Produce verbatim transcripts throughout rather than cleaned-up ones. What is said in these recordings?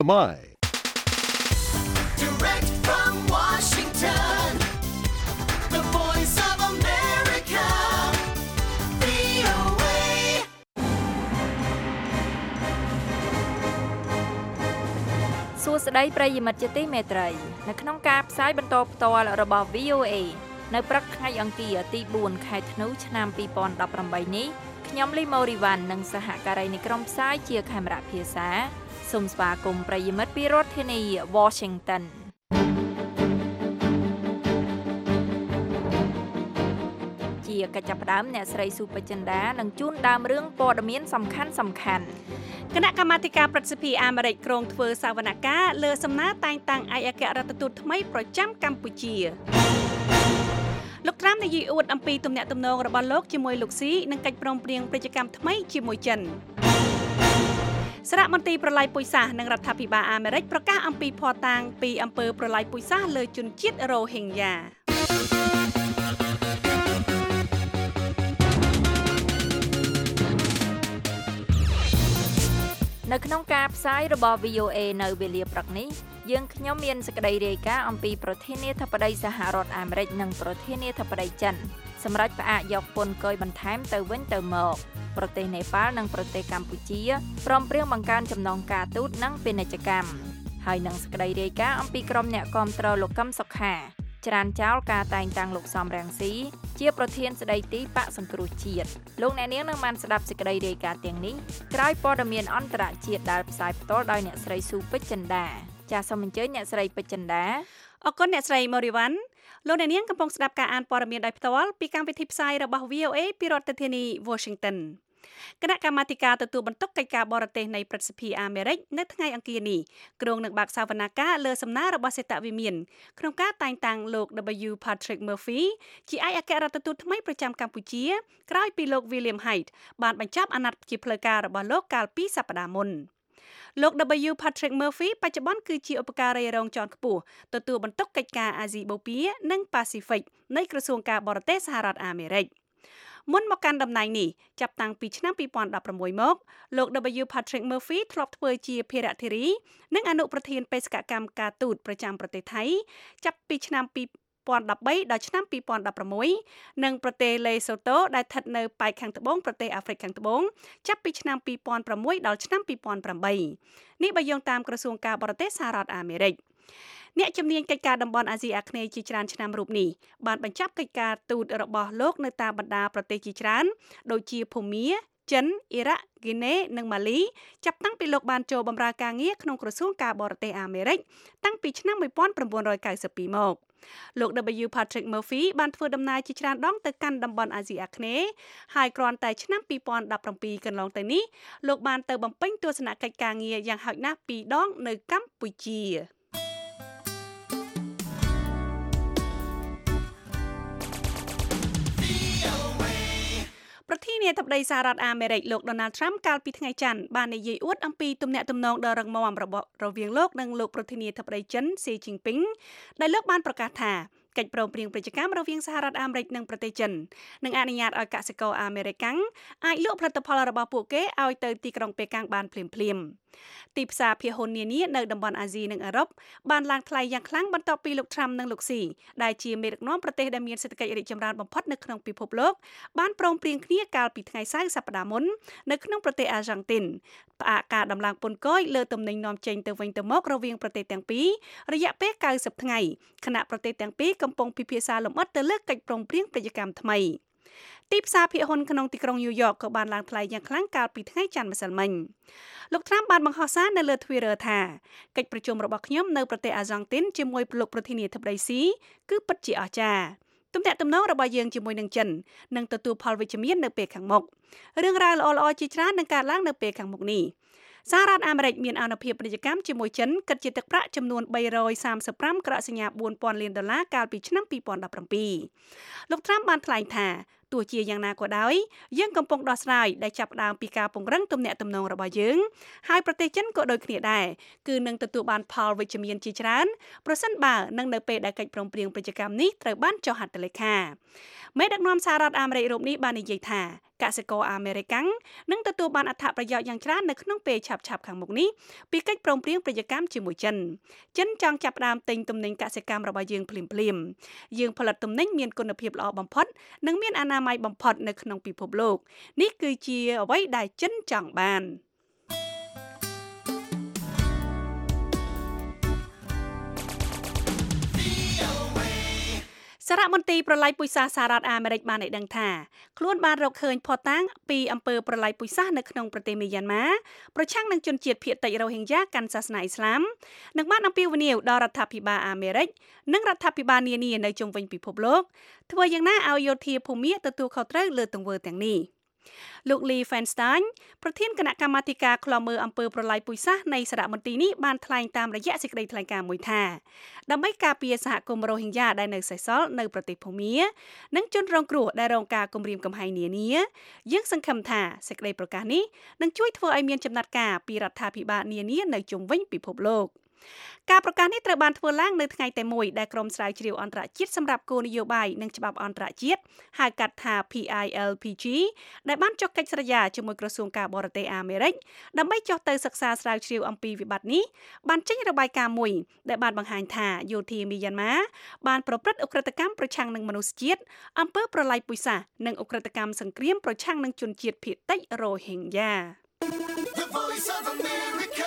My Direct from Washington, the voice of America, វី អូ เอសួស្តីប្រិយមិត្តជាទីមេត្រីនៅក្នុងការផ្សាយបន្តផ្ទាល់របស់ វី អូ เอ នៅព្រឹកថ្ងៃអង្គារទីបួនខែធ្នូឆ្នាំពីរពាន់ដប់ប្រាំបីនេះខ្ញុំលីម៉ូរីវ៉ាន់និងសហការីនៃក្រុមផ្សាយជាខេមរៈភាសាសូមស្វាគមន៍ប្រិយមិត្តពីរដ្ឋធានី Washington ជាកិច្ចចាប់ផ្ដើមអ្នកស្រីស៊ូបចិន្តានឹងជូនដើមរឿងព័ត៌មានសំខាន់សំខាន់គណៈកម្មាធិការប្រសិទ្ធិអាមេរិកក្រុងធ្វើសវនកម្មលើសំណើតែងតាំងឯកអគ្គរដ្ឋទូតថ្មីប្រចាំកម្ពុជាលោកត្រាំនិយាយអួតអំពីទំនាក់ទំនងរបស់លោកជាមួយលោកស៊ីនិងកិច្ចព្រមព្រៀងពាណិជ្ជកម្មថ្មីជាមួយចិនសារមន្ត្រីប្រឡាយពុយសាសនិងរដ្ឋាភិបាលអាមេរិកប្រកាសអំពីភស្តុតាងពីអំពើប្រឡាយពុយសាសលើជនជាតិរ៉ូហិងយ៉ានៅក្នុងការផ្សាយរបស់ វី អូ เอ នៅវេលាព្រឹកនេះយើងខ្ញុំមានសេចក្តីរាយការណ៍អំពីប្រធានាធិបតីសហរដ្ឋអាមេរិកនិងប្រធានាធិបតីចិនសម្រាប់ផ្អាកយកពន្ធគយបន្ថែមទៅវិញទៅមកប្រទេសនេប៉ាល់និងប្រទេសកម្ពុជាព្រមព្រៀងបង្កើនចំណងការទូតនិងពាណិជ្ជកម្មហើយនឹងសេចក្តីរាយការណ៍អំពីក្រុមអ្នកគាំទ្រលោកកឹមសុខាច្រានចោលការតែងតាំងលោកសំរងស៊ីជាប្រធានស្ដីទីបកសង្គ្រោះជាតិលោកអ្នកនាងនឹងបានស្ដាប់សេចក្តីរាយការណ៍ទាំងនេះក្រោយព័ត៌មានអន្តរជាតិដែលផ្សាយផ្ទាល់ដោយអ្នកស្រីស៊ូពេជ្រចិន្តាចាសសូមអញ្ជើញអ្នកស្រីពេជ្រចិន្តាអរគុណអ្នកស្រីម៉ូរីវ៉ាន់លោកអ្នកនាងកំពុងស្ដាប់ការអានព័ត៌មានដោយផ្ទាល់ពីកម្មវិធីផ្សាយរបស់ វី អូ เอ ពីរដ្ឋធានី Washingtonគណៈកម្មាធិការទទួលបន្ទុកកិច្ចការបរទេសនៃប្រសិទ្ធិអាមេរិកនៅថ្ងៃអង្គារនេះក្រុងនឹងបើកសវនកម្មលើសំណើរបស់សេតវិមានក្នុងការតែងតាំងលោក W Patrick Murphy ជាឯកអគ្គរដ្ឋទូតថ្មីប្រចាំកម្ពុជាក្រោយពីលោក William Hague បានបញ្ចប់អាណត្តិជាផ្លូវការរបស់លោកកាលពីសប្តាហ៍មុនលោក W Patrick Murphy បច្ចុប្បន្នគឺជាឧបការីរងជាន់ខ្ពស់ទទួលបន្ទុកកិច្ចការអាស៊ីបូព៌ានិងប៉ាស៊ីហ្វិកនៃក្រសួងការបរទេសសហរដ្ឋអាមេរិកមុនមកកាន់តំណែងនេះចាប់តាំងពីឆ្នាំពីរពាន់ដប់ប្រាំមួយមកលោក W Patrick Murphy ធ្លាប់ធ្វើជាភារៈធារីនិងអនុប្រធានបេសកកម្មការទូតប្រចាំប្រទេសថៃចាប់ពីឆ្នាំពីរពាន់ដប់បីដល់ឆ្នាំពីរពាន់ដប់ប្រាំមួយនិងប្រទេសលេសូតូដែលស្ថិតនៅប៉ែកខាងត្បូងប្រទេសអាហ្វ្រិកខាងត្បូងចាប់ពីឆ្នាំពីរពាន់ប្រាំមួយដល់ឆ្នាំពីរពាន់ប្រាំបីនេះបើយោងតាមក្រសួងការបរទេសសហរដ្ឋអាមេរិកអ្នកជំនាញកិច្ចការតំបន់អាស៊ីអាគ្នេយ៍ជាច្រើនឆ្នាំរូបនេះបានបញ្ចប់កិច្ចការទូតរបស់លោកនៅតាមបណ្ដាប្រទេសជាច្រើនដូចជាភូមាចិនអ៊ីរ៉ាក់ហ្គីណេនិងម៉ាលីចាប់តាំងពីលោកបានចូលបម្រើការងារក្នុងក្រសួងការបរទេសអាមេរិកតាំងពីឆ្នាំmột nghìn chín trăm chín mươi twoមកលោក W Patrick Murphy បានធ្វើដំណើរជាច្រើនដងទៅកាន់តំបន់អាស៊ីអាគ្នេយ៍ហើយគ្រាន់តែឆ្នាំពីរពាន់ដប់ប្រាំពីរកន្លងទៅនេះលោកបានទៅបំពេញទស្សនកិច្ចការងារយ៉ាងហោចណាស់ពីរដងនៅកម្ពុជាប្រធានាធិបតីសហរដ្ឋអាមេរិកលោក Donald Trump កាលពីថ្ងៃច័ន្ទបាននិយាយអួតអំពីទំនាក់ទំនងដ៏រឹងមាំរបស់រវាងលោកនិងលោកប្រធានាធិបតីចិន Xi Jinping ដែលលោកបានប្រកាសថាកិច្ចព្រមព្រៀងពាណិជ្ជកម្មរវាងសហរដ្ឋអាមេរិកនិងប្រទេសចិននឹងអនុញ្ញាតឲ្យកសិករអាមេរិកអាចលក់ផលិតផលរបស់ពួកគេឲ្យទៅទីក្រុងប៉េកាំងបានភ្លាមៗទីផ្សារភាគហ៊ុននានានៅតំបន់អាស៊ីនិងអឺរ៉ុបបានឡើងថ្លៃយ៉ាងខ្លាំងបន្ទាប់ពីលោក Trump និងលោក Xi ដែលជាមេដឹកនាំប្រទេសដែលមានសេដ្ឋកិច្ចរីកចម្រើនបំផុតនៅក្នុងពិភពលោកបានព្រមព្រៀងគ្នាកាលពីថ្ងៃសៅរ៍សប្តាហ៍មុននៅក្នុងប្រទេសអាហ្សង់ទីនផ្អាកការដំឡើងពន្ធគយលើទំនិញនាំចេញទៅវិញទៅមករវាងប្រទេសទាំងពីររយៈពេល九十ថ្ងៃខណៈប្រទេសទាំងពីរកំពុងពិភាក្សាលម្អិតទៅលើកិច្ចព្រមព្រៀងពាណិជ្ជកម្មថ្មីទីផ្សារភាគហ៊ុនក្នុងទីក្រុងញូវយ៉កក៏បានឡើងថ្លៃយ៉ាងខ្លាំងកាលពីថ្ងៃច័ន្ទម្សិលមិញលោក Trump បានបង្ហោះសារនៅលើ Twitter ថាកិច្ចប្រជុំរបស់ខ្ញុំនៅប្រទេសអាហ្សង់ទីនជាមួយលោកប្រធានាធិបតីស៊ីគឺពិតជាអស្ចារ្យទំនាក់ទំនងរបស់យើងជាមួយនឹងចិននឹងទទួលផលវិជ្ជមាននៅពេលខាងមុខរឿងរ៉ាវល្អៗជាច្រើននឹងកើតឡើងនៅពេលខាងមុខនេះសហរដ្ឋអាមេរិកមានអានុភាពពាណិជ្ជកម្មជាមួយចិនគិតជាទឹកប្រាក់ចំនួនបីរយសាមសិបប្រាំក្រសញ្ញាបួនពាន់លានដុល្លារកាលពីឆ្នាំពីរពាន់ដប់ប្រាំពីរលោក Trump បានថ្លែងថាទោះជាយ៉ាងណាក៏ដោយយើងកំពុងដោះស្រាយដែលចាប់ផ្ដើមពីការពង្រឹងទំនាក់ទំនងរបស់យើងហើយប្រទេសចិនក៏ដូចគ្នាដែរគឺនឹងទទួលបានផលវិជ្ជមានជាច្រើនប្រសិនបើនឹងនៅពេលដែលកិច្ចព្រមព្រៀងពាណិជ្ជកម្មនេះត្រូវបានចុះហត្ថលេខាមេដឹកនាំសហរដ្ឋអាមេរិករូបនេះបាននិយាយថាកសិករអាមេរិកាំងនឹងទទួលបានអត្ថប្រយោជន៍យ៉ាងច្រើននៅក្នុងពេលឆាប់ៗខាងមុខនេះពីកិច្ចព្រមព្រៀងពាណិជ្ជកម្មជាមួយចិនចិនចង់ចាប់ផ្ដើមទិញទំនិញកសិកម្មរបស់យើងភ្លាមៗយើងផលិតទំនិញមានគុណភាពល្អបំផុតនិងមានអនាម័យបំផុតនៅក្នុងពិភពលោកនេះគឺជាអ្វីដែលចិនចង់បានសារមន្ត្រីប្រឡាយពូជសាសន៍សហរដ្ឋអាមេរិកបានឲ្យដឹងថាខ្លួនបានរកឃើញភស្តុតាងពីអំពើប្រឡាយពូជសាសន៍នៅក្នុងប្រទេសមីយ៉ាន់ម៉ាប្រឆាំងនឹងជនជាតិភាគតិចរ៉ូហិញយ៉ាកាន់សាសនាអ៊ីស្លាមនិងបានអំពាវនាវដល់រដ្ឋាភិបាលអាមេរិកនិងរដ្ឋាភិបាលនានានៅជុំវិញពិភពលោកធ្វើយ៉ាងណាឲ្យយោធាភូមិទទួលខុសត្រូវលើទង្វើទាំងនេះលោក Lee Feinstein ប្រធានគណៈកម្មាធិការឃ្លាំមើលអំពើប្រឡាយពូជសាសន៍នៃសារមន្ទីរនេះបានថ្លែងតាមរយៈសេចក្តីថ្លែងការណ៍មួយថាដើម្បីការពារសហគមន៍រ៉ូហិញយ៉ាដែលនៅសេសសល់នៅប្រទេសភូមានិងជនរងគ្រោះដែលរងការគំរាមកំហែងនានាយើងសង្ឃឹមថាសេចក្តីប្រកាសនេះនឹងជួយធ្វើឲ្យមានចំណាត់ការពីរដ្ឋាភិបាលនានានៅជុំវិញពិភពលោកការប្រកាសនេះត្រូវបានធ្វើឡើងនៅថ្ងៃតែមួយដែលក្រុមស្រាវជ្រាវអន្តរជាតិសម្រាប់គោលនយោបាយនិងច្បាប់អន្តរជាតិហៅកាត់ថា P I L P G ដែលបានចុះកិច្ចស្រយាជាមួយក្រសួងការបរទេសអាមេរិកដើម្បីចុះទៅសិក្សាស្រាវជ្រាវអំពីវិបត្តិនេះបានចេញរបាយការណ៍មួយដែលបានបង្ហាញថាយោធាមីយ៉ាន់ម៉ាបានប្រព្រឹត្តឧក្រិដ្ឋកម្មប្រឆាំងនឹងមនុស្សជាតិអំពើប្រឡាយពូជសាសន៍និងឧក្រិដ្ឋកម្មសង្គ្រាមប្រឆាំងនឹងជនជាតិភាគតិចរ៉ូហិញយ៉ា The Voice of America,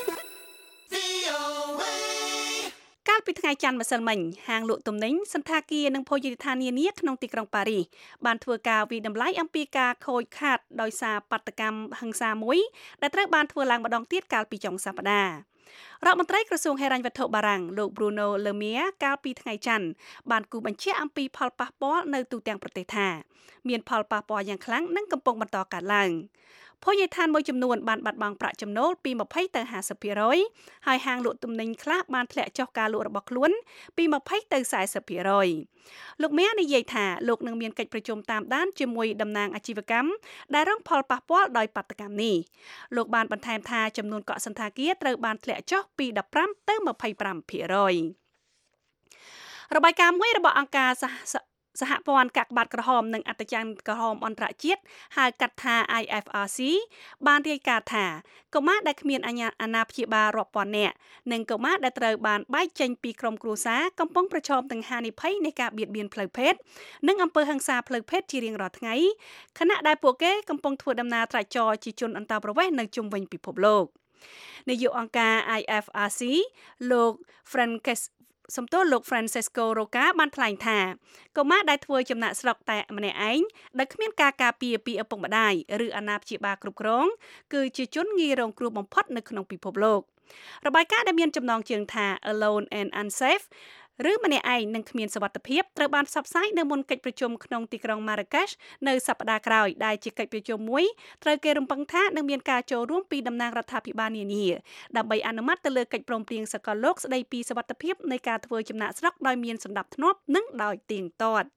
V O A កាលពីថ្ងៃច័ន្ទម្សិលមិញហាងលក់ទំនិញសន្តាគារនិងភោជនីយដ្ឋាននានាក្នុងទីក្រុងប៉ារីសបានធ្វើការវិតម្លៃអំពីការខូចខាតដោយសារបាតុកម្មហិង្សាមួយដែលត្រូវបានធ្វើឡើងម្ដងទៀតកាលពីចុងសប្តាហ៍រដ្ឋមន្ត្រីក្រសួងហិរញ្ញវត្ថុបារាំងលោក Bruno Le Maire កាលពីថ្ងៃច័ន្ទបានគូបញ្ជាក់អំពីផលប៉ះពាល់នៅទូទាំងប្រទេសថាមានផលប៉ះពាល់យ៉ាងខ្លាំងនិងកំពុងបន្តកើតឡើងភោជនីយដ្ឋានមួយចំនួនបានបាត់បង់ប្រាក់ចំណូលពីยี่สิบទៅห้าสิบភាគរយ ហើយហាងលក់ទំនិញខ្លះបានធ្លាក់ចុះការលក់របស់ខ្លួនពីยี่สิบទៅสี่สิบភាគរយ លោកមេនិយាយថាលោកនឹងមានកិច្ចប្រជុំតាមដានជាមួយតំណាងអាជីវកម្មដែលរងផលប៉ះពាល់ដោយបាតុកម្មនេះលោកបានបន្ថែមថាចំនួនកក់សន្តាគារត្រូវបានធ្លាក់ចុះពី15ទៅยี่สิบห้าភាគរយ របាយការណ៍មួយរបស់អង្គការសហព័ន្ធកាកបាទក្រហមនិងអត្តច័ន្ទក្រហមអន្តរជាតិហៅកាត់ថា I F R C បានរាយការណ៍ថាកុមារដែលគ្មានអាណាព្យាបាលរាប់ពាន់នាក់និងកុមារដែលត្រូវបានបែកចេញពីក្រុមគ្រួសារកំពុងប្រឈមនឹងហានិភ័យនៃការបៀតបៀនផ្លូវភេទនិងអំពើហិង្សាផ្លូវភេទជារៀងរាល់ថ្ងៃខណៈដែលពួកគេកំពុងធ្វើដំណើរត្រាច់ចរជាជនអន្តោប្រវេសន៍នៅជុំវិញពិភពលោកនាយកអង្គការ I F R C លោក Francescសំទោសលោក Francesco Roca បានថ្លែងថាកុមារដែលធ្វើចំណាក់ស្រុកតែម្នាក់ឯងដែលគ្មានការការពារពីឪពុកម្ដាយឬអាណាព្យាបាលគ្រប់គ្រងគឺជាជនងាយរងគ្រោះបំផុតនៅក្នុងពិភពលោករបាយការណ៍ដែលមានចំណងជើងថា Alone and Unsafe ឬម្នាក់ឯងនឹងគ្មានសុវត្ថិភាពត្រូវបានផ្សព្វផ្សាយនៅមុនកិច្ចប្រជុំក្នុងទីក្រុង Marrakesh នៅសប្តាហ៍ក្រោយដែលជាកិច្ចប្រជុំមួយត្រូវគេរំពឹងថានឹងមានការចូលរួមពីតំណាងរដ្ឋាភិបាលនានាដើម្បីអនុម័តទៅលើកិច្ចព្រមព្រៀងសកលលោកស្ដីពីសុវត្ថិភាពនៃការធ្វើចំណាកស្រុកដោយមានសណ្ដាប់ធ្នាប់និងដោយទៀងទាត់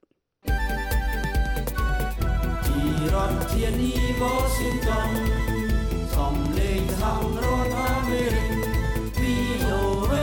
ពីរដ្ឋធានី Washington សំឡេងសហរដ្ឋអាមេរិក V O A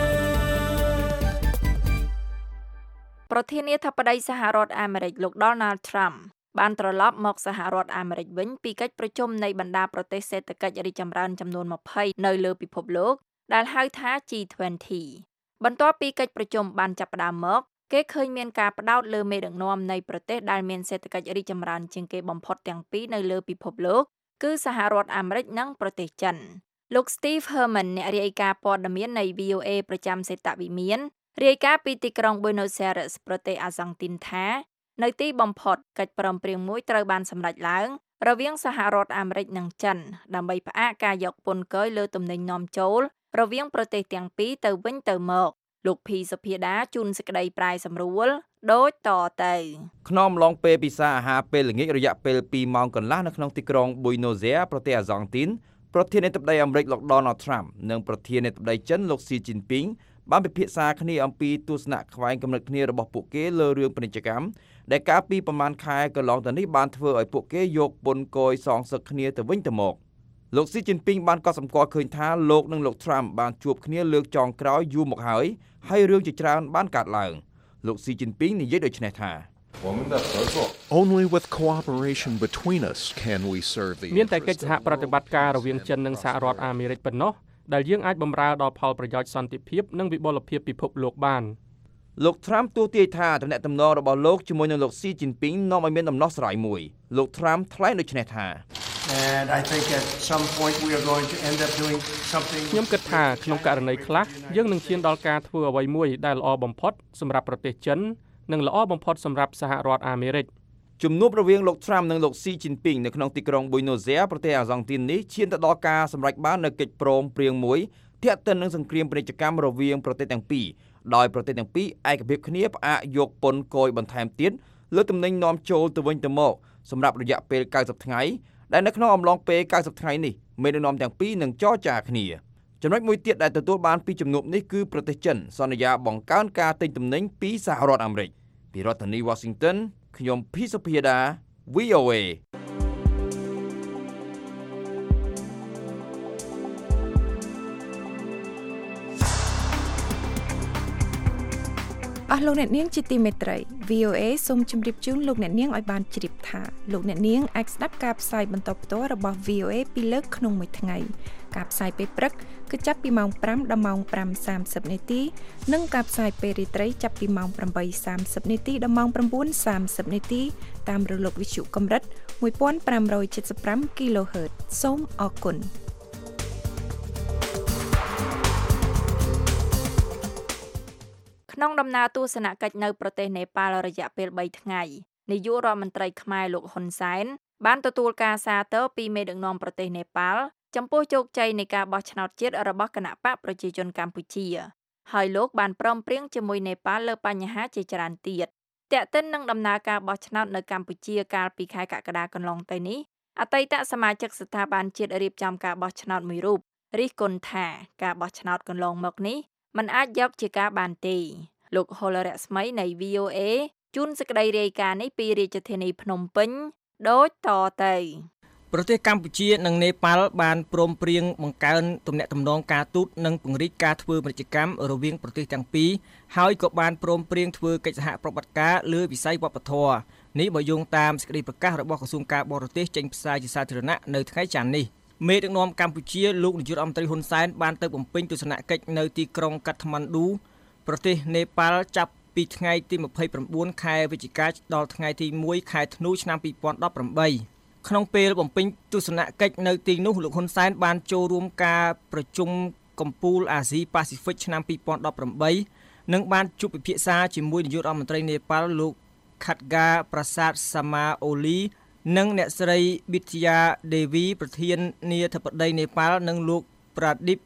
ប្រធានាធិបតីសហរដ្ឋអាមេរិកលោក Donald Trump បានត្រឡប់មកសហរដ្ឋអាមេរិកវិញពីកិច្ចប្រជុំនៃបណ្ដាប្រទេសសេដ្ឋកិច្ចរីកចម្រើនចំនួនยี่สิบនៅលើពិភពលោកដែលហៅថា G twenty បន្ទាប់ពីកិច្ចប្រជុំបានចាប់ផ្ដើមមកគេឃើញមានការផ្ដោតលើមេដឹកនាំនៃប្រទេសដែលមានសេដ្ឋកិច្ចរីកចម្រើនជាងគេបំផុតទាំងពីរនៅលើពិភពលោកគឺសហរដ្ឋអាមេរិកនិងប្រទេសចិនលោក Steve Herman អ្នករាយការណ៍ព័ត៌មាននៃ V O A ប្រចាំសេតវិមានរាយការណ៍ពីទីក្រុង Buenos Aires ប្រទេសអាហ្សង់ទីនថានៅទីបំផុតកិច្ចព្រមព្រៀងមួយត្រូវបានសម្រេចឡើងរវាងសហរដ្ឋអាមេរិកនិងចិនដើម្បីផ្អាកការយកពន្ធគយលើទំនិញនាំចូលរវាងប្រទេសទាំងពីរទៅវិញទៅមកលោកភីសុភាដាជូនសេចក្តីប្រាយសម្រួលដូចតទៅក្នុងអំឡុងពេលពិសាអាហារពេលល្ងាចរយៈពេលពីរម៉ោងកន្លះនៅក្នុងទីក្រុង Buenos Aires ប្រទេសអាហ្សង់ទីនប្រធានាធិបតីអាមេរិកលោក Donald Trump និងប្រធានាធិបតីចិនលោក Xi Jinping បានពិភាក្សាគ្នាអំពីទស្សនៈខ្វែងគំនិតគ្នារបស់ពួកគេលើរឿងពាណិជ្ជកម្មដែលកាលពីប្រមាណខែកន្លងទៅនេះបានធ្វើឲ្យពួកគេយកពន្ធគយសងសឹកគ្នាទៅវិញទៅមកលោកស៊ីជីនពីងបានកត់សម្គាល់ឃើញថាលោកនិងលោកត្រាំបានជួបគ្នាលើកចុងក្រោយយូរមកហើយហើយរឿងជាច្រើនបានកើតឡើងលោកស៊ីជីនពីងនិយាយដូចនេះថា Only with cooperation between us can we serve the មានតែកិច្ចសហប្រតិបត្តិការរវាងចិននិងសហរដ្ឋអាមេរិកប៉ុណ្ណោះដែលយើងអាចបម្រើដល់ផលប្រយោជន៍សន្តិភាពនិងវិបុលភាពពិភពលោកបានលោកត្រាំទូទាយថាទំនាក់ទំនងរបស់លោកជាមួយនឹងលោកស៊ីជីនពីងនាំឲ្យមានដំណោះស្រាយមួយលោកត្រាំថ្លែងដូចនេះថា And I think at some point we are going to end up doing something ខ្ញុំគិតថាក្នុងករណីខ្លះយើងនឹងឈានដល់ការធ្វើអ្វីមួយដែលល្អបំផុតសម្រាប់ប្រទេសចិននិងល្អបំផុតសម្រាប់សហរដ្ឋអាមេរិកជំនួបរវាងលោកត្រាំនិងលោកស៊ីជីនពីងនៅក្នុងទីក្រុងប៊ុយណូសែប្រទេសអាហ្សង់ទីននេះឈានទៅដល់ការសម្រេចបាននូវកិច្ចព្រមព្រៀងមួយទាក់ទិននឹងសង្គ្រាមពាណិជ្ជកម្មរវាងប្រទេសទាំងពីរដោយប្រទេសទាំងពីរឯកភាពគ្នាផ្អាកយកពន្ធគយបន្ថែមទៀតលើទំនិញនាំចូលទៅវិញទៅមកសម្រាប់រយៈពេល九十ថ្ងៃដែលនៅក្នុងអំឡុងពេល九十ថ្ងៃនេះមេដឹកនាំទាំងពីរនឹងចរចាគ្នាចំណុចមួយទៀតដែលទទួលបានពីជំនួបនេះគឺប្រទេសចិនសន្យាបង្កើនការទិញទំនិញពីសហរដ្ឋអាមេរិកពីរដ្ឋធានី Washington ខ្ញុំភីសុភាដា វី អូ เอអស់លោកអ្នកនាងជាទីមេត្រី វី អូ เอ សូមជម្រាបជូនលោកអ្នកនាងឲ្យបានជ្រាបថាលោកអ្នកនាងអាចស្ដាប់ការផ្សាយបន្តផ្ទាល់របស់ វី អូ เอ ពីរលើកក្នុងមួយថ្ងៃការផ្សាយពេលព្រឹកគឺចាប់ពីម៉ោងfiveដល់ម៉ោងfiveសាមសិបនាទីនិងការផ្សាយពេលរាត្រីចាប់ពីម៉ោងeightសាមសិបនាទីដល់ម៉ោងnineសាមសិបនាទីតាមរលកវិទ្យុកម្រិតone five seven five គីឡូហឺត សូមអរគុណក្នុងដំណើរទស្សនកិច្ចនៅប្រទេសនេប៉ាល់រយៈពេលthreeថ្ងៃនាយករដ្ឋមន្ត្រីខ្មែរលោកហ៊ុនសែនបានទទួលការសាទរពីមេដឹកនាំប្រទេសនេប៉ាល់ចំពោះជោគជ័យនៃការបោះឆ្នោតជាតិរបស់គណបកប្រជាជនកម្ពុជាហើយលោកបានព្រមព្រៀងជាមួយនេប៉ាល់លើបញ្ហាជាច្រើនទៀតទាក់ទិននឹងដំណើរការបោះឆ្នោតនៅកម្ពុជាកាលពីខែកក្កដាកន្លងទៅនេះអតីតសមាជិកស្ថាប័នជាតិរៀបចំការបោះឆ្នោតមួយរូបរិះគន់ថាការបោះឆ្នោតកន្លងមកនេះมันអាចយកជាការបានទេលោកហុលរស្មីនៃ វី អូ เอ ជួនសេចក្តីរាយការណ៍នេះពីរាជធានីភ្នំពេញដូចតទៅប្រទេសកម្ពុជានិងនេប៉ាល់បានព្រមព្រៀងបង្កើនទំនាក់ទំនងការទូតនិងពង្រីកការធ្វើពាណិជ្ជកម្មរវាងប្រទេសទាំងពីរហើយក៏បានព្រមព្រៀងធ្វើកិច្ចសហប្រតិបត្តិការលើវិស័យវប្បធម៌នេះបើយោងតាមសេចក្តីប្រកាសរបស់ក្រសួងការបរទេសចេញផ្សាយជាសាធារណៈនៅថ្ងៃច័ន្ទនេះមេដឹកនាំកម្ពុជាលោកនាយករដ្ឋមន្ត្រីហ៊ុនសែនបានទៅបំពេញទស្សនកិច្ចនៅទីក្រុងកាថ្មាន់ឌូប្រទេសនេប៉ាល់ចាប់ពីថ្ងៃទីtwenty-nineខែវិច្ឆិកាដល់ថ្ងៃទីoneខែធ្នូឆ្នាំtwenty eighteenក្នុងពេលបំពេញទស្សនកិច្ចនៅទីនោះលោកហ៊ុនសែនបានចូលរួមការប្រជុំកំពូលអាស៊ីប៉ាស៊ីហ្វិកឆ្នាំtwenty eighteenនិងបានជួបពិភាក្សាជាមួយនាយករដ្ឋមន្ត្រីនេប៉ាល់លោក Khadga Prasad Samaoli និងអ្នកស្រី Bithya Devi ប្រធានាធិបតីនេប៉ាល់និងលោក Pradip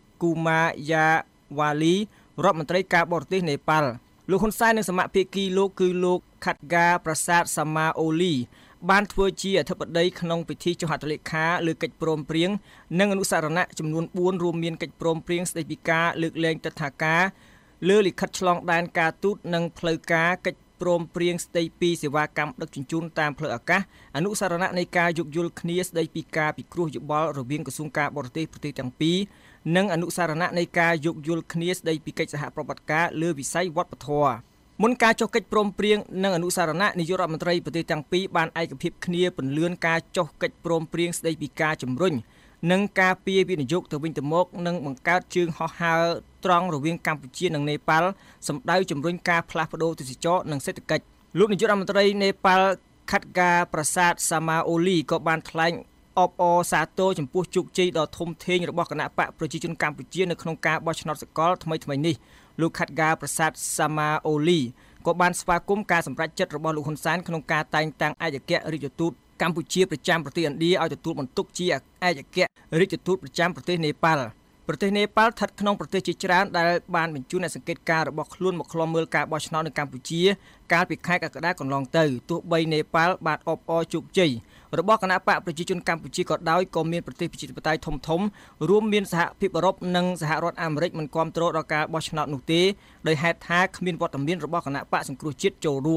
Kumayawali រដ្ឋមន្ត្រីការបរទេសនេប៉ាល់លោកហ៊ុនសែននិងសមាភាគីលោកគឺលោក Khadga Prasad Samaoli បានធ្វើជាអធិបតីក្នុងពិធីចុះហត្ថលេខាលើកិច្ចព្រមព្រៀងនិងអនុស្សរណៈចំនួនfourរួមមានកិច្ចព្រមព្រៀងស្តីពីការលើកលែងទិដ្ឋាការលើលិខិតឆ្លងដែនការទូតនិងផ្លូវការកិច្ចព្រមព្រៀងស្តីពីសេវាកម្មដឹកជញ្ជូនតាមផ្លូវអាកាសអនុស្សរណៈនៃការយោគយល់គ្នាស្តីពីការពិគ្រោះយោបល់រវាងក្រសួងការបរទេសប្រទេសទាំងពីរនិងអនុស្សរណៈនៃការយោគយល់គ្នាស្តីពីកិច្ចសហប្រតិបត្តិការលើវិស័យវប្បធម៌មុនការចុះកិច្ចព្រមព្រៀងនិងអនុស្សរណៈនាយករដ្ឋមន្ត្រីប្រទេសទាំងពីរបានឯកភាពគ្នាពន្លឿនការចុះកិច្ចព្រមព្រៀងស្តីពីការជំរុញនិងការពារវិនិយោគទៅវិញទៅមកនិងបង្កើតជើងហោះហើរត្រង់រវាងកម្ពុជានិងនេប៉ាល់សម្ដៅជំរុញការផ្លាស់ប្ដូរទេសចរនិងសេដ្ឋកិច្ចលោកនាយករដ្ឋមន្ត្រីនេប៉ាល់ Khadga Prasad Samaoli ក៏បានថ្លែងអបអរសាទរចំពោះជោគជ័យដ៏ធំធេងរបស់គណៈបកប្រជាជនកម្ពុជានៅក្នុងការបោះឆ្នោតសកលថ្មីៗនេះលោក Khadga Prasad Samaoli ក៏បានស្វាគមន៍ការសម្រេចចិត្តរបស់លោកហ៊ុនសែនក្នុងការតែងតាំងឯកអគ្គរាជទូតកម្ពុជាប្រចាំប្រទេសឥណ្ឌាឲ្យទទួលបន្ទុកជាឯកអគ្គរាជទូតប្រចាំប្រទេសនេប៉ាល់ប្រទេសនេប៉ាល់ស្ថិតក្នុងប្រទេសជាច្រើនដែលបានបញ្ជូនអ្នកសង្កេតការណ៍របស់ខ្លួនមកឃ្លាំមើលការបោះឆ្នោតនៅកម្ពុជាកាលពីខែកក្កដាកន្លងទៅទោះបីនេប៉ាល់បានអបអរជោគជ័យរបស់គណៈបកប្រជាជនកម្ពុជាក៏ដោយក៏មានប្រទេសប្រជាធិបតេយ្យធំធំរួមមានសហភាពអឺរ៉ុបនិងសហរដ្ឋអាមេរិកមិនគាំទ្រដល់ការបោះឆ្នោតនោះទេដោយហេតុថាគ្មានវត្តមានរបស់គណៈបកសង្គ្រោះជាតិចូលរួម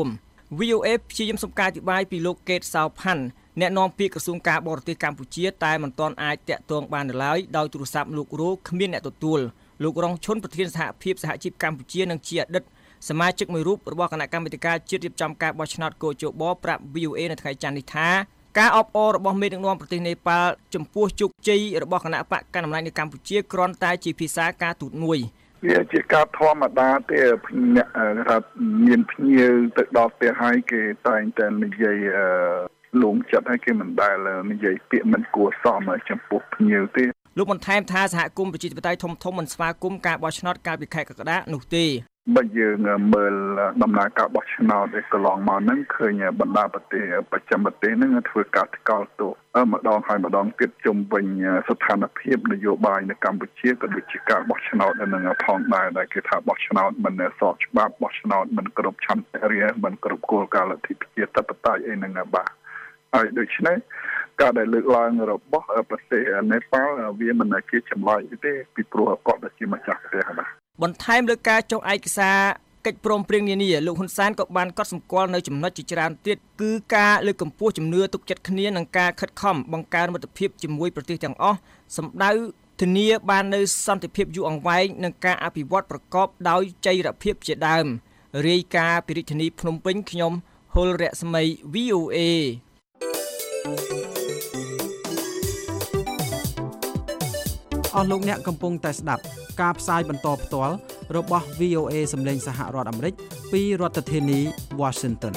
វី អូ เอ ព្យាយាមសុំការអធិប្បាយពីលោកកេតសៅផាន់អ្នកនាំពាក្យក្រសួងការបរទេសកម្ពុជាតែមិនទាន់អាចតាក់ទងបានឡើយដោយទូរស័ព្ទលោករੂគ្មានអ្នកទទួលលោករងឈុនប្រធានសហភាពសហជីពកម្ពុជានិងជាអតីតសមាជិកមួយរូបរបស់គណៈកម្មាធិការជាតិរៀបចំការបោះឆ្នោតកោជបប្រាប់ វី អូ เอ នៅថ្ងៃច័ន្ទនេះថាការអបអររបស់មេដឹកនាំប្រទេសនេប៉ាល់ចំពោះជោគជ័យរបស់គណៈបកកណ្ដាលអំណាចនៅកម្ពុជាគ្រាន់តែជាភាសាការទូតមួយវាជាការធម្មតាទេអ្នកថាមានភ្ញៀវទៅដល់ផ្ទះហើយគេតែងតែនិយាយលងចិត្តហើយគេមិនដែលនិយាយពាក្យមិនគួរសមចំពោះភ្ញៀវទេលោកបន្ថែមថាសហគមន៍ប្រជាធិបតេយ្យធំធំមិនស្វាគមន៍ការបោះឆ្នោតកាលពីខែកក្កដានោះទេបើយើងមើលដំណើរការបោះឆ្នោតឯកន្លងមកហ្នឹងឃើញបណ្ដាប្រទេសប្រចាំប្រទេសហ្នឹងធ្វើការថ្កោលទោសម្ដងហើយម្ដងទៀតជុំវិញស្ថានភាពនយោបាយនៅកម្ពុជាក៏ដូចជាការបោះឆ្នោតនឹងផងដែរដែលគេថាបោះឆ្នោតមិនស្របច្បាប់បោះឆ្នោតមិនគ្រប់ឆន្ទៈរាមិនគ្រប់គោលការណ៍លទ្ធិប្រជាធិបតេយ្យអីហ្នឹងបាទហើយដូច្នេះការដែលលើកឡើងរបស់ប្រទេសនេប៉ាល់វាមិនជាចម្លើយទេពីព្រោះគាត់ជាម្ចាស់ប្រទេសបាទបន្ថែមលើការចុះឯកសារកិច្ចព្រមព្រៀងនានាលោកហ៊ុនសែនក៏បានកត់សម្គាល់នៅចំណុចជាច្រើនទៀតគឺការលើកកម្ពស់ជំនឿទុកចិត្តគ្នានិងការខិតខំបង្កើនមិត្តភាពជាមួយប្រទេសទាំងអស់សម្ដៅធានាបាននូវសន្តិភាពយូរអង្វែងនិងការអភិវឌ្ឍប្រកបដោយចីរភាពជាដើមរាយការណ៍ពីរាជធានីភ្នំពេញខ្ញុំហុលរស្មី វី អូ เอអស់លោកអ្នកកំពុងតែស្ដាប់ការផ្សាយបន្តផ្ទាល់របស់ វី អូ เอ សម្លេងសហរដ្ឋអាមេរិកពីរដ្ឋធានី Washington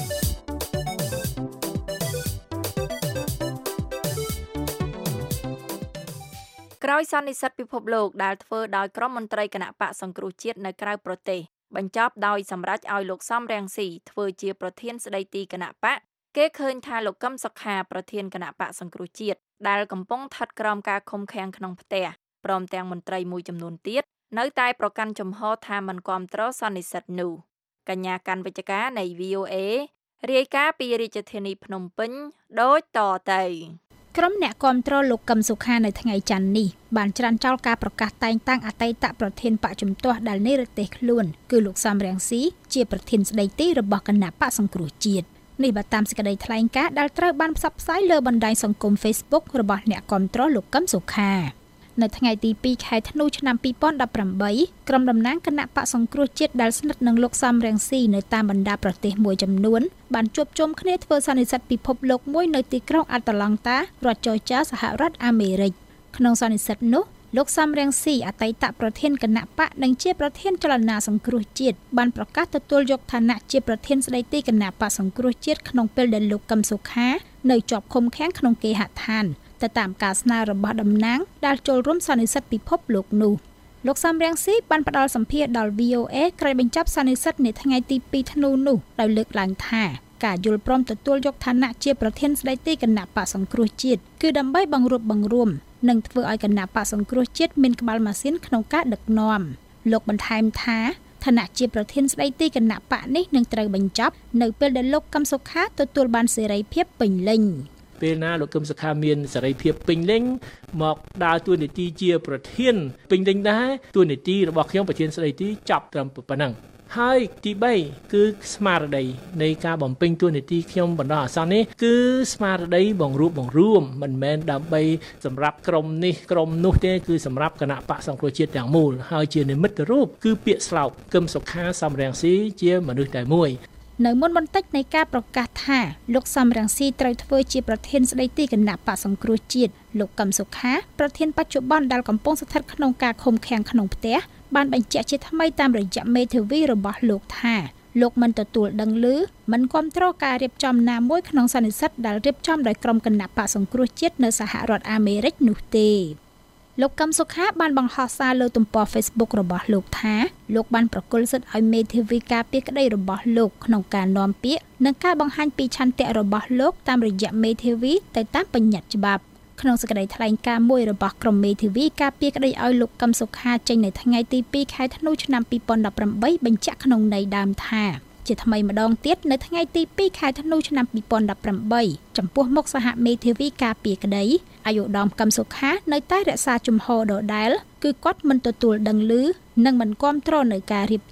ក្រោយសន្និសីទពិភពលោកដែលធ្វើដោយក្រុមមន្ត្រីគណៈបកសង្គ្រោះជាតិនៅក្រៅប្រទេសបញ្ចប់ដោយសម្រេចឲ្យលោកសំរងស៊ីធ្វើជាប្រធានស្ដីទីគណៈបកគេឃើញថាលោកកឹមសុខាប្រធានគណៈបកសង្គ្រោះជាតិដែលកំពុងស្ថិតក្រោមការឃុំឃាំងក្នុងផ្ទះព្រមទាំងមន្ត្រីមួយចំនួនទៀតនៅតែប្រកាន់ជំហរថាមិនគាំទ្រសន្និសីទនោះកញ្ញាកាន់វិជ្ជការនៃ វី អូ เอ រាយការណ៍ពីរាជធានីភ្នំពេញដូចតទៅក្រុមអ្នកគាំទ្រលោកកឹមសុខានៅថ្ងៃច័ន្ទនេះបានច្រានចោលការប្រកាសតែងតាំងអតីតប្រធានបកជំទាស់ដែលនិរទេសខ្លួនគឺលោកសំរងស៊ីជាប្រធានស្ដីទីរបស់គណៈបកសង្គ្រោះជាតិនេះបើតាមសេចក្តីថ្លែងការណ៍ដែលត្រូវបានផ្សព្វផ្សាយលើបណ្ដាញសង្គម Facebook របស់អ្នកគាំទ្រលោកកឹមសុខានៅថ្ងៃទីពីរខែធ្នូឆ្នាំពីរពាន់ដប់ប្រាំបីក្រុមតំណាងគណៈបកសង្គ្រោះជាតិដែលស្និទ្ធនឹងលោកសំរងស៊ីនៅតាមបណ្ដាប្រទេសមួយចំនួនបានជួបជុំគ្នាធ្វើសន្និសីទពិភពលោកមួយនៅទីក្រុងអាត្លង់តារដ្ឋច័រចាសហរដ្ឋអាមេរិកក្នុងសន្និសីទនោះលោកសំរងស៊ីអតីតប្រធានគណៈបកនិងជាប្រធានចលនាសង្គ្រោះជាតិបានប្រកាសទទួលយកឋានៈជាប្រធានស្ដីទីគណៈបកសង្គ្រោះជាតិក្នុងពេលដែលលោកកឹមសុខានៅជាប់ឃុំឃាំងក្នុងគេហដ្ឋានទៅតាមការស្នើរបស់តំណាងដែលចូលរួមសន្និសីទពិភពលោកនោះលោកសំរងស៊ីបានផ្ដល់សម្ភារដល់ វី អូ เอ ក្រោយបញ្ចប់សន្និសីទនៅថ្ងៃទីពីរធ្នូនោះដោយលើកឡើងថាការយល់ព្រមទទួលយកឋានៈជាប្រធានស្ដីទីគណៈបកសង្គ្រោះជាតិគឺដើម្បីបង្រួបបង្រួមនិងធ្វើឲ្យគណៈបកសង្គ្រោះជាតិមានក្បាលម៉ាស៊ីនក្នុងការដឹកនាំលោកបន្ថែមថាឋានៈជាប្រធានស្ដីទីគណៈបកនេះនឹងត្រូវបញ្ចប់នៅពេលដែលលោកកឹមសុខាទទួលបានសេរីភាពពេញលេញពេលណាលោកកឹមសុខាមានសេរីភាពពេញលេញមកដើរតួនាទីជាប្រធានពេញលេញដែរតួនាទីរបស់ខ្ញុំប្រធានស្ដីទីចប់ត្រឹមប៉ុណ្ណឹងហើយទីបីគឺស្មារតីនៃការបំពេញតួនាទីខ្ញុំបណ្ដោះអាសន្ននេះគឺស្មារតីបង្រួបបង្រួមមិនមែនដើម្បីសម្រាប់ក្រុមនេះក្រុមនោះទេគឺសម្រាប់គណៈបកសង្គ្រោះជាតិទាំងមូលហើយជានិមិត្តរូបគឺពាក្យស្លោកកឹមសុខាសំរងស៊ីជាមនុស្សតែមួយនៅមុនបន្តិចនៃការប្រកាសថាលោកសំរងស៊ីត្រូវធ្វើជាប្រធានស្ដីទីគណៈបកសង្គ្រោះជាតិលោកកឹមសុខាប្រធានបច្ចុប្បន្នដែលកំពុងស្ថិតក្នុងការឃុំឃាំងក្នុងផ្ទះបានបញ្ជាក់ជាថ្មីតាមរយៈមេធាវីរបស់លោកថាលោកមិនទទួលដឹងឮមិនគាំទ្រការរៀបចំណាមួយក្នុងសន្និសីទដែលរៀបចំដោយក្រុមគណៈបកសង្គ្រោះជាតិនៅសហរដ្ឋអាមេរិកនោះទេលោកកឹមសុខាបានបង្ហោះសារលើទំព័រ Facebook របស់លោកថាលោកបានប្រគល់សិទ្ធិឲ្យមេធាវីការពារក្តីរបស់លោកក្នុងការនាំពាក្យនិងការបង្ហាញពីឆន្ទៈរបស់លោកតាមរយៈមេធាវីទៅតាមបញ្ញត្តិច្បាប់ក្នុងសេចក្តីថ្លែងការណ៍មួយរបស់ក្រុមមេធាវីការពារក្តីឲ្យលោកកឹមសុខាចេញនៅថ្ងៃទីពីរខែធ្នូឆ្នាំពីរពាន់ដប់ប្រាំបីបញ្ជាក់ក្នុងន័យដើមថាជាថ្មីម្ដងទៀតនៅថ្ងៃទីពីរខែធ្នូឆ្នាំពីរពាន់ដប់ប្រាំបីចំពោះមុខសហមេធាវីការពារក្តីអាយុដំកឹមសុខានៅតែរក្សាជំហរដដែលគឺគាត់មិនទទួលដឹងឮនិងមិនគាំទ្រនៅការរៀបចំ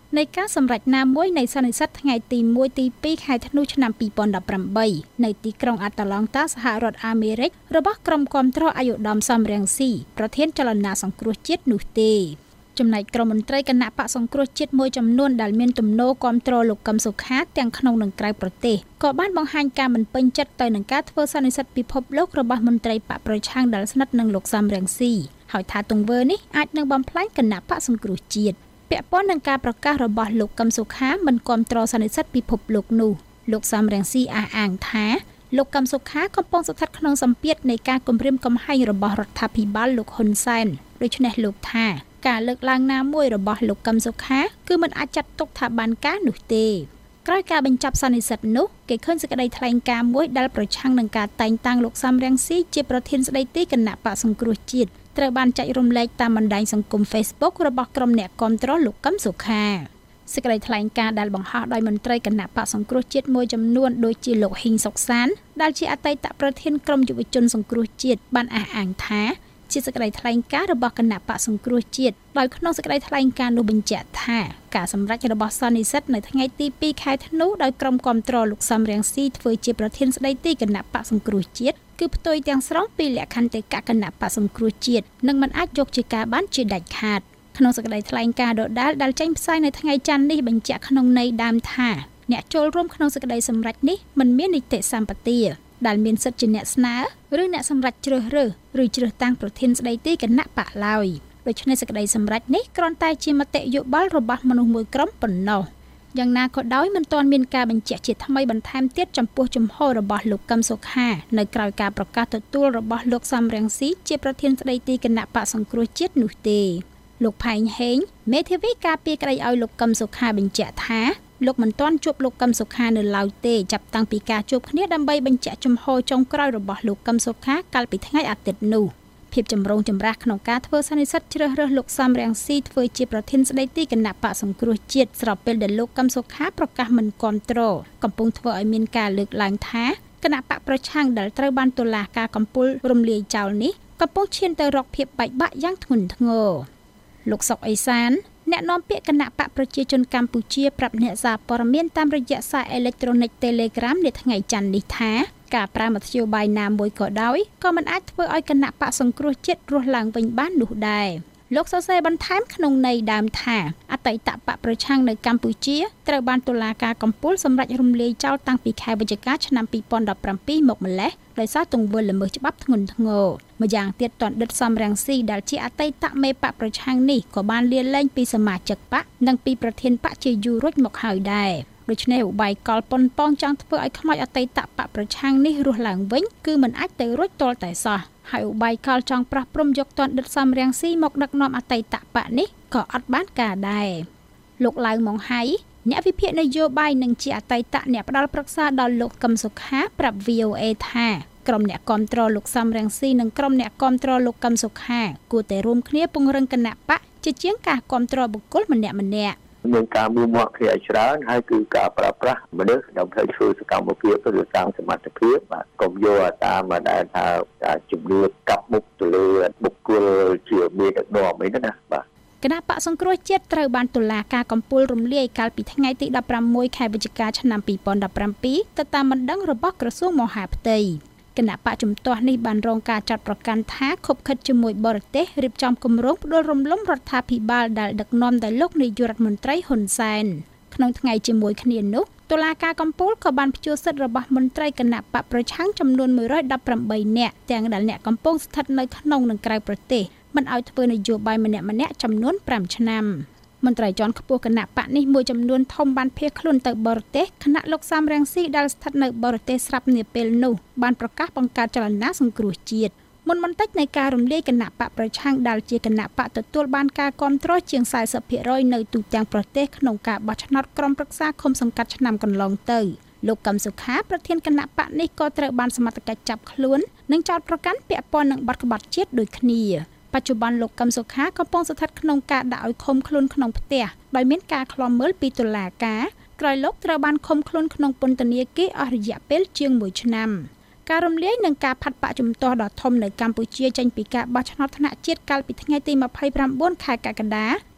នៃការសម្រេចណាមួយនៃសន្និសីទថ្ងៃទីមួយទីពីរខែធ្នូឆ្នាំពីរពាន់ដប់ប្រាំបីនៅទីក្រុងអាតាឡង់តាសហរដ្ឋអាមេរិករបស់ក្រុមគាំទ្រអាយុដំសំរងស៊ីប្រធានចលនាសង្គ្រោះជាតិនោះទេចំណែកក្រុមមន្ត្រីគណៈបកសង្គ្រោះជាតិមួយចំនួនដែលមានទំនោរគាំទ្រលោកកឹមសុខាទាំងក្នុងនិងក្រៅប្រទេសក៏បានបង្ហាញការមិនពេញចិត្តទៅនឹងការធ្វើសន្និសីទពិភពលោករបស់មន្ត្រីបកប្រឆាំងដែលស្និទ្ធនឹងលោកសំរងស៊ីហើយថាទង្វើនេះអាចនឹងបំផ្លាញគណៈបកសង្គ្រោះជាតិពាក់ព័ន្ធនឹងការប្រកាសរបស់លោកកឹមសុខាមិនគាំទ្រសន្និសីទពិភពលោកនោះលោកសំរងស៊ីអះអាងថាលោកកឹមសុខាកំពុងស្ថិតក្នុងសម្ពាធនៃការគំរាមកំហែងរបស់រដ្ឋាភិបាលលោកហ៊ុនសែនដូច្នេះលោកថាការលើកឡើងណាមួយរបស់លោកកឹមសុខាគឺមិនអាចចាត់ទុកថាបានការនោះទេក្រោយការបញ្ចប់សន្និសីទនោះគេឃើញសេចក្តីថ្លែងការណ៍មួយដែលប្រឆាំងនឹងការតែងតាំងលោកសំរងស៊ីជាប្រធានស្ដីទីគណៈបកសង្គ្រោះជាតិត្រូវបានចែករំលែកតាមបណ្ដាញសង្គម Facebook របស់ក្រុមអ្នកគាំទ្រលោកកឹមសុខាសេចក្តីថ្លែងការណ៍ដែលបង្ហោះដោយមន្ត្រីគណៈបកសង្គ្រោះជាតិមួយចំនួនដូចជាលោកហ៊ីងសុកសានដែលជាអតីតប្រធានក្រុមយុវជនសង្គ្រោះជាតិបានអះអាងថាជាសេចក្តីថ្លែងការណ៍របស់គណៈបកសង្គ្រោះជាតិដោយក្នុងសេចក្តីថ្លែងការណ៍នោះបញ្ជាក់ថាការសម្រេចរបស់សន្និសីទនៅថ្ងៃទីពីរខែធ្នូដោយក្រុមគាំទ្រលោកសំរងស៊ីធ្វើជាប្រធានស្ដីទីគណៈបកសង្គ្រោះជាតិគឺផ្ទុយទាំងស្រុងពីលក្ខន្តិកៈគណៈបកសង្គ្រោះជាតិនិងមិនអាចយកជាការបានជាដាច់ខាតក្នុងសេចក្តីថ្លែងការណ៍ដដែលដែលចេញផ្សាយនៅថ្ងៃច័ន្ទនេះបញ្ជាក់ក្នុងន័យដើមថាអ្នកចូលរួមក្នុងសេចក្តីសម្រេចនេះមិនមាននីតិសម្បទាដែលមានសិទ្ធិជាអ្នកស្នើឬអ្នកសម្រេចជ្រើសរើសឬជ្រើសតាំងប្រធានស្ដីទីគណៈបកឡើយដូច្នេះសេចក្តីសម្រេចនេះគ្រាន់តែជាមតិយោបល់របស់មនុស្សមួយក្រុមប៉ុណ្ណោះយ៉ាងណាក៏ដោយមិនទាន់មានការបញ្ជាក់ជាថ្មីបន្ថែមទៀតចំពោះជំហររបស់លោកកឹមសុខានៅក្រៅការប្រកាសទទួលរបស់លោកសំរងស៊ីជាប្រធានស្ដីទីគណៈបកសង្គ្រោះជាតិនោះទេលោកផែងហេងមេធាវីការពារក្តីឲ្យលោកកឹមសុខាបញ្ជាក់ថាលោកមិនទាន់ជួបលោកកឹមសុខានៅឡើយទេចាប់តាំងពីការជួបគ្នាដើម្បីបញ្ជាក់ជំហរចុងក្រោយរបស់លោកកឹមសុខាកាលពីថ្ងៃអាទិត្យនោះភាពចម្រូងចម្រាសក្នុងការធ្វើសន្និសីទជ្រើសរើសលោកសំរងស៊ីធ្វើជាប្រធានស្ដីទីគណៈបកសង្គ្រោះជាតិស្របពេលដែលលោកកឹមសុខាប្រកាសមិនគាំទ្រកំពុងធ្វើឲ្យមានការលើកឡើងថាគណៈបកប្រឆាំងដែលត្រូវបានតុលាការកំពូលរំលាយចោលនេះកំពុងឈានទៅរកភាពបែកបាក់យ៉ាងធ្ងន់ធ្ងរលោកសុកអេសានអ្នកនាំពាក្យគណៈបកប្រជាជនកម្ពុជាប្រាប់អ្នកសារព័ត៌មានតាមរយៈសារអេឡិចត្រូនិក Telegram នៅថ្ងៃច័ន្ទនេះថាការប្រើមធ្យោបាយណាមួយក៏ដោយក៏មិនអាចធ្វើឲ្យគណៈបកសង្គ្រោះជាតិរស់ឡើងវិញបាននោះដែរលោកសរសេរបន្ថែមក្នុងន័យដើមថាអតីតបកប្រឆាំងនៅកម្ពុជាត្រូវបានតុលាការកំពូលសម្រេចរំលាយចោលតាំងពីខែវិច្ឆិកាឆ្នាំពីរពាន់ដប់ប្រាំពីរមកម្លេះដោយសារទង្វើល្មើសច្បាប់ធ្ងន់ធ្ងរម្យ៉ាងទៀតតនដិតសំរងស៊ីដែលជាអតីតមេបកប្រឆាំងនេះក៏បានលាលែងពីសមាជិកបកនិងពីប្រធានបកជាយូររួចមកហើយដែរដូច្នេះឧបាយកលប៉ុនប៉ងចង់ធ្វើឲ្យខ្មោចអតីតបកប្រឆាំងនេះរស់ឡើងវិញគឺមិនអាចទៅរួចទាល់តែសោះហើយឧបាយកលចង់ប្រោះព្រំយកតនដិតសំរងស៊ីមកដឹកនាំអតីតបកនេះក៏អត់បានការដែរលោកឡៅម៉ុងហៃអ្នកវិភាគនយោបាយនិងជាអតីតអ្នកផ្ដល់ប្រឹក្សាដល់លោកកឹមសុខាប្រាប់ វី អូ អេ ថាក្រុមអ្នកគាំទ្រលោកសំរងស៊ីនិងក្រុមអ្នកគាំទ្រលោកកឹមសុខាគួរតែរួមគ្នាពង្រឹងគណៈបកជាជាងការគាំទ្របុគ្គលម្នាក់ម្នាក់មានការមើលមកគ្នាឲ្យច្រើនហើយគឺការប្រើប្រាស់មនុស្សដើម្បីធ្វើសកម្មភាពឬសាងសមត្ថភាពបាទកុំយកតាមដែលថាជំនឿកាប់មុខទៅលើបុគ្គលជាមានដឹកនាំអីហ្នឹងណាបាទគណៈបកសង្គ្រោះជាតិត្រូវបានតុលាការកំពូលរំលាយកាលពីថ្ងៃទីដប់ប្រាំមួយខែវិច្ឆិកាឆ្នាំពីរពាន់ដប់ប្រាំពីរទៅតាមបណ្ដឹងរបស់ក្រសួងមហាផ្ទៃគណៈបកជំទាស់នេះបានរងការចាត់ប្រកាន់ថាខុបខិតជាមួយបរទេសរៀបចំគម្រោងផ្ដួលរំលំរដ្ឋាភិបាលដែលដឹកនាំដោយលោកនាយករដ្ឋមន្ត្រីហ៊ុនសែនក្នុងថ្ងៃជាមួយគ្នានោះតុលាការកំពូលក៏បានព្យួរសិទ្ធិរបស់មន្ត្រីគណៈបកប្រឆាំងចំនួនមួយរយដប់ប្រាំបីនាក់ទាំងដែលអ្នកកំពុងស្ថិតនៅក្នុងនិងក្រៅប្រទេសមិនឲ្យធ្វើនយោបាយម្នាក់ម្នាក់ចំនួនប្រាំឆ្នាំមន្ត្រីជាន់ខ្ពស់គណៈបកនេះមួយចំនួនធំបានភៀសខ្លួនទៅបរទេសគណៈលោកសំរងស៊ីដែលស្ថិតនៅបរទេសស្រាប់នាពេលនោះបានប្រកាសបង្កើតចលនាសង្គ្រោះជាតិមុនបន្តិចនៃការរំលាយគណៈបកប្រឆាំងដែលជាគណៈបកទទួលបានការគាំទ្រជាង สี่สิบភាគរយ នៅទូទាំងប្រទេសក្នុងការបោះឆ្នោតក្រុមប្រឹក្សាឃុំសង្កាត់ឆ្នាំកន្លងទៅលោកកឹមសុខាប្រធានគណៈបកនេះក៏ត្រូវបានសមត្ថកិច្ចចាប់ខ្លួននិងចោទប្រកាន់ពាក់ព័ន្ធនឹងបទក្បត់ជាតិដូចគ្នាបច្ចុប្បន្នលោកកឹមសុខាកំពុងស្ថិតក្នុងការដាក់ឲ្យឃុំខ្លួនក្នុងផ្ទះដោយមានការឃ្លាំមើលពីតុលាការក្រោយលោកត្រូវបានឃុំខ្លួនក្នុងពន្ធនាគារអស់រយៈពេលជាងមួយឆ្នាំការរំលាយនិងការផាត់បកជំទាស់ដ៏ធំនៅកម្ពុជាចេញពីការបោះឆ្នោតថ្នាក់ជាតិកាលពីថ្ងៃទីម្ភៃប្រាំបួនខែកក្កដា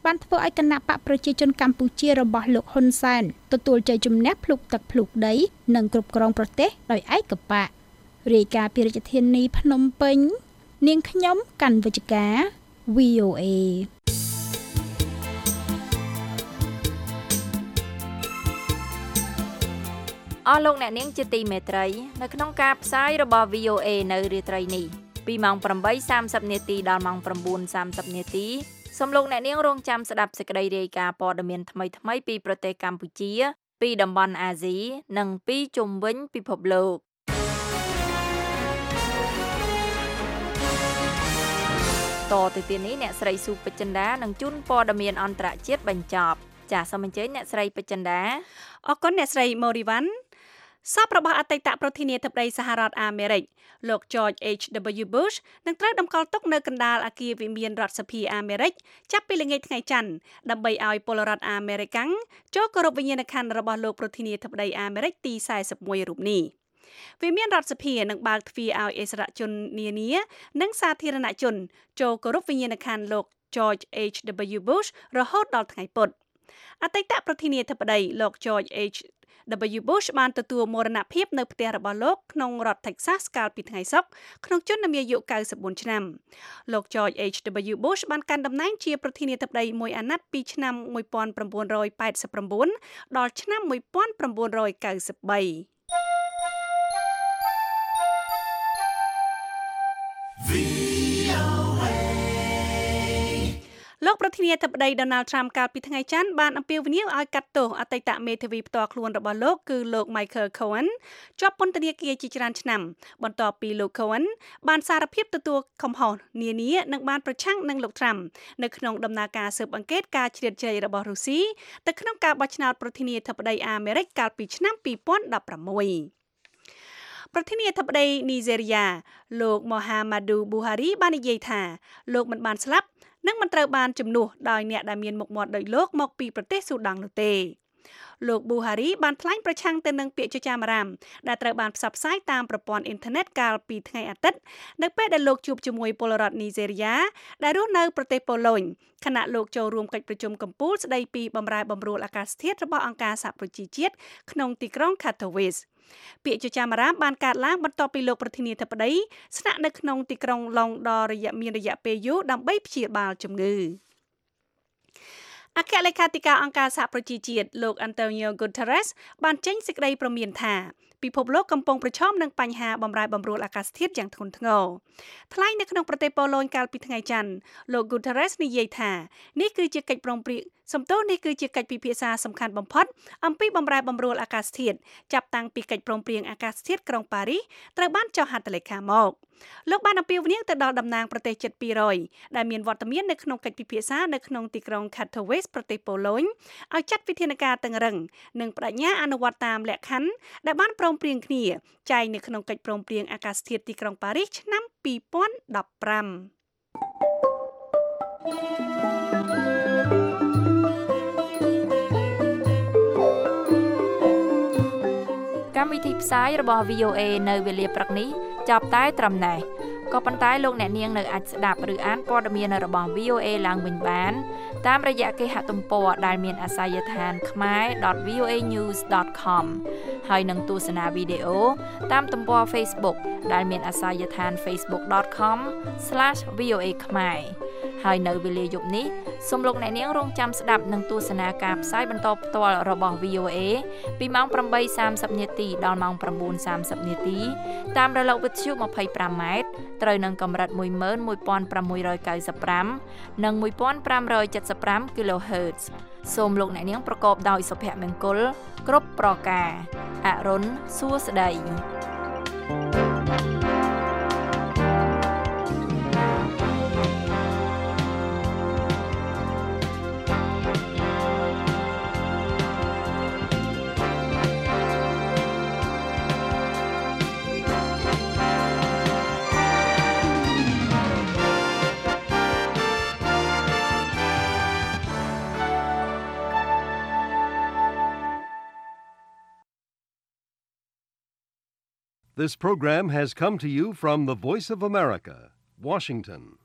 បានធ្វើឲ្យគណៈបកប្រជាជនកម្ពុជារបស់លោកហ៊ុនសែនទទួលជ័យជំនះភ្លុកទឹកភ្លុកដីនិងគ្រប់គ្រងប្រទេសដោយឯកបករាយការណ៍ពីរាជធានីភ្នំពេញនាងខ្ញុំកាន់វិជ្ជការ វី អូ เอអស់លោកអ្នកនាងជាទីមេត្រីនៅក្នុងការផ្សាយរបស់ វី អូ เอ នៅរាត្រីនេះពីម៉ោង ប្រាំបីសាមសិប នាទីដល់ម៉ោង ៩ សាមសិប នាទីសូមលោកអ្នកនាងរងចាំស្ដាប់សេចក្តីរាយការណ៍ព័ត៌មានថ្មីៗពីប្រទេសកម្ពុជាពីតំបន់អាស៊ីនិងពីជុំវិញពិភពលោកតទៅទៀតនេះអ្នកស្រីស៊ូពេជ្រចិន្តានឹងជូនព័ត៌មានអន្តរជាតិបញ្ចប់ចាសសូមអញ្ជើញអ្នកស្រីពេជ្រចិន្តាអរគុណអ្នកស្រីម៉ូរីវ៉ាន់សពរបស់អតីតប្រធានាធិបតីសហរដ្ឋអាមេរិកលោក George H W Bush នឹងត្រូវតម្កល់ទុកនៅកណ្ដាលអគារវិមានរដ្ឋសភាអាមេរិកចាប់ពីល្ងាចថ្ងៃច័ន្ទដើម្បីឲ្យពលរដ្ឋអាមេរិកាំងចូលគោរពវិញ្ញាណក្ខន្ធរបស់លោកប្រធានាធិបតីអាមេរិកទីសែសិបមួយរូបនេះវិមានរដ្ឋសភានឹងបើកទ្វារឲ្យអិសរាជជននានានិងសាធារណជនចូលគោរពវិញ្ញាណក្ខន្ធលោក George H W Bush រហូតដល់ថ្ងៃពុធអតីតប្រធានាធិបតីលោក George H W Bush បានទទួលមរណភាពនៅផ្ទះរបស់លោកក្នុងរដ្ឋ Texas កាលពីថ្ងៃសុក្រក្នុងជន្មាយុកៅសិបបួនឆ្នាំលោក George H W Bush បានកាន់តំណែងជាប្រធានាធិបតីមួយអាណត្តិពីឆ្នាំmột nghìn chín trăm tám mươi chínដល់ឆ្នាំmột nghìn chín trăm chín mươi baលោកប្រធានាធិបតី Donald Trump កាលពីថ្ងៃច័ន្ទបានអំពាវនាវឲ្យកាត់ទោសអតីតមេធាវីផ្ទាល់ខ្លួនរបស់លោកគឺលោក Michael Cohen ជាប់ពន្ធនាគារជាច្រើនឆ្នាំបន្ទាប់ពីលោក Cohen បានសារភាពទទួលកំហុសនានានិងបានប្រឆាំងនឹងលោក Trump នៅក្នុងដំណើរការស៊ើបអង្កេតការជ្រៀតជ្រែករបស់រុស្ស៊ីទៅក្នុងការបោះឆ្នោតប្រធានាធិបតីអាមេរិកកាលពីឆ្នាំពីរពាន់ដប់ប្រាំមួយប្រធានាធិបតីនីហ្សេរីយ៉ាលោក Muhammadu Buhari បាននិយាយថាលោកមិនបានស្លាប់និងមិនត្រូវបានជំនួសដោយអ្នកដែលមានមុខមាត់ដោយលោកមកពីប្រទេសស៊ូដង់នោះទេលោក Buhari បានថ្លែងប្រឆាំងទៅនឹងពាក្យចចាមអារ៉ាមដែលត្រូវបានផ្សព្វផ្សាយតាមប្រព័ន្ធអ៊ីនធឺណិតកាលពីថ្ងៃអាទិត្យនៅពេលដែលលោកជួបជាមួយពលរដ្ឋនីហ្សេរីយ៉ាដែលរស់នៅប្រទេសប៉ូឡូញខណៈលោកចូលរួមកិច្ចប្រជុំកំពូលស្ដីពីបម្រែបម្រួលអាកាសធាតុរបស់អង្គការសហប្រជាជាតិក្នុងទីក្រុង Katowiceពាក្យចចាមអារ៉ាមបានកើតឡើងបន្ទាប់ពីលោកប្រធានាធិបតីស្នាក់នៅក្នុងទីក្រុងឡុងដល់រយៈមានរយៈពេលយូរដើម្បីព្យាបាលជំងឺអគ្គលេខាធិការអង្គការសហប្រជាជាតិលោក Antonio Guterres បានចេញសេចក្តីព្រមានថាពិភពលោកកំពុងប្រឈមនឹងបញ្ហាបម្រែបម្រួលអាកាសធាតុយ៉ាងធ្ងន់ធ្ងរថ្លែងនៅក្នុងប្រទេសប៉ូឡូញកាលពីថ្ងៃច័ន្ទលោក Guterres និយាយថានេះគឺជាកិច្ចព្រមព្រៀងសំទោសនេះគឺជាកិច្ចពិភាក្សាសំខាន់បំផុតអំពីបម្រែបម្រួលអាកាសធាតុចាប់តាំងពីកិច្ចព្រមព្រៀងអាកាសធាតុក្រុងប៉ារីសត្រូវបានចុះហត្ថលេខាមកលោកបានអំពាវនាវទៅដល់តំណាងប្រទេសជិតពីររយដែលមានវត្តមាននៅក្នុងកិច្ចពិភាក្សានៅក្នុងទីក្រុង Katowice ប្រទេសប៉ូឡូញឲ្យចាត់វិធានការតឹងរឹងនិងបដិញ្ញាអនុវត្តតាមលក្ខខណ្ឌដែលបានព្រមព្រៀងគ្នាចែងនៅក្នុងកិច្ចព្រមព្រៀងអាកាសធាតុទីក្រុងប៉ារីសឆ្នាំពីរពាន់ដប់ប្រាំកម្មវិធីផ្សាយរបស់ វី អូ เอ នៅវេលាព្រឹកនេះចាប់តែត្រឹមណេះក៏ប៉ុន្តែលោកអ្នកនាងនៅអាចស្ដាប់ឬអានព័ត៌មានរបស់ វី អូ เอ ឡើងវិញបានតាមរយៈគេហទំព័រដែលមានអាសយដ្ឋាន ខមែរ ដត វី អូ เอ ញូស ដត ខម ហើយនឹងទស្សនាវីដេអូតាមទំព័រ Facebook ដែលមានអាសយដ្ឋាន facebook dot com slash v o a khmer ហើយនៅវេលាយប់នេះសូមលោកអ្នកនាងរងចាំស្ដាប់និងទស្សនាការផ្សាយបន្តផ្ទាល់របស់ វី អូ เอ ពីម៉ោងប្រាំបីសាមសិប នាទីដល់ម៉ោង៩សាមសិប នាទីតាមរលកវិទ្យុ ម្ភៃប្រាំ ម៉ែត្រត្រូវនឹងកម្រិត មួយម៉ឺនមួយពាន់ប្រាំមួយរយកៅសិបប្រាំ និងមួយពាន់ប្រាំរយចិតសិបប្រាំ kilohertz សូមលោកអ្នកនាងប្រកបដោយសុភមង្គលគ្រប់ប្រការអរុនសួស្តី This program has come to you from the Voice of America, Washington.